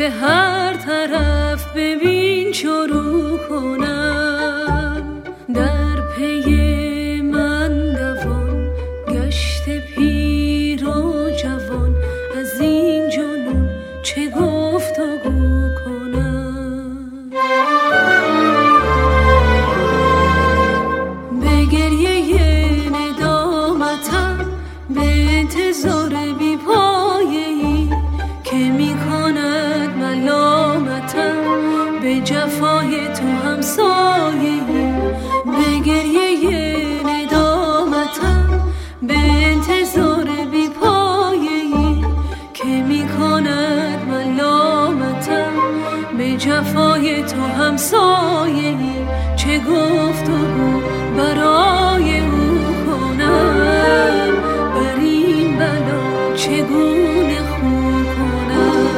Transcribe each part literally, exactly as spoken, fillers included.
به هر طرف ببین چو رو کنم، در پی من دوان گشت پیر و جوان، از این جنون چه گفتگو کنم. به گریه ندامتم، به انتظار بی پایه‌ای که می کند ملامتم، به جفای تو همسایه‌ای. به گریه ندامتم، به انتظار بی پایه‌ای که می کند ملامتم، به جفای تو همسایه‌ای. چه گفتگو برای او کنم، بر این بلا چگونه خو کنم.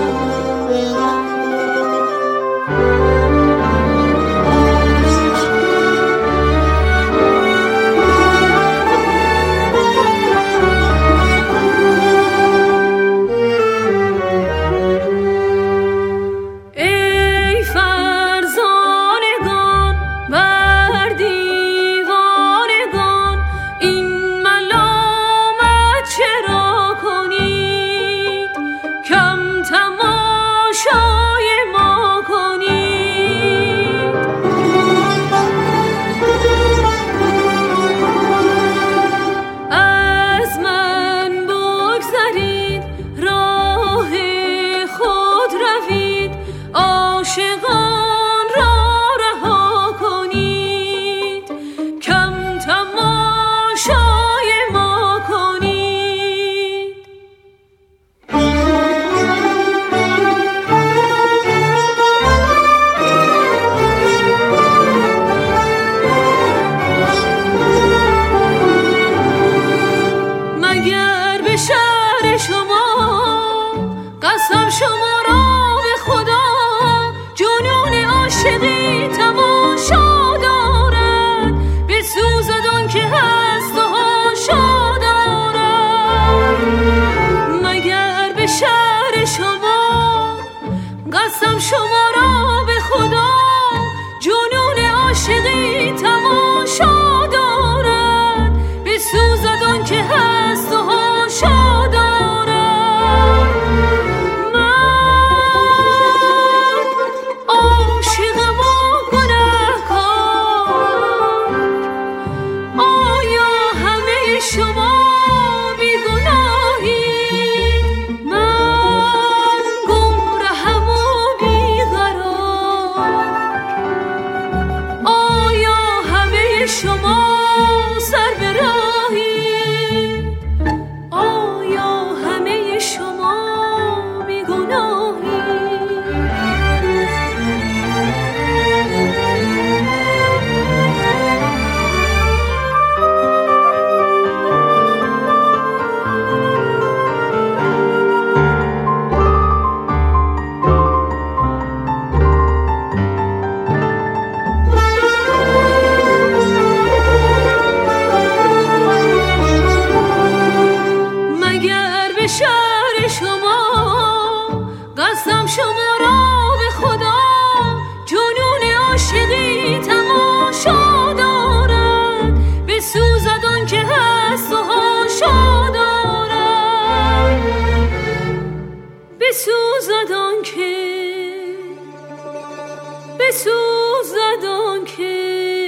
بسوزد که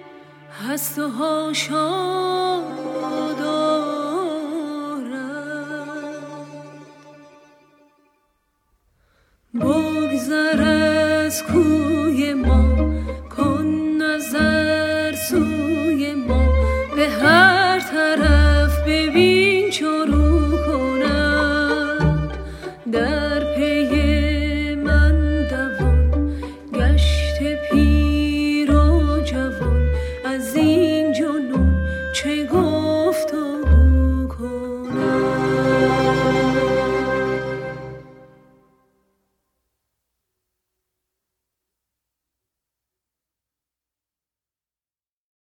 هست و هاشا دارد. بگذر از کوی ما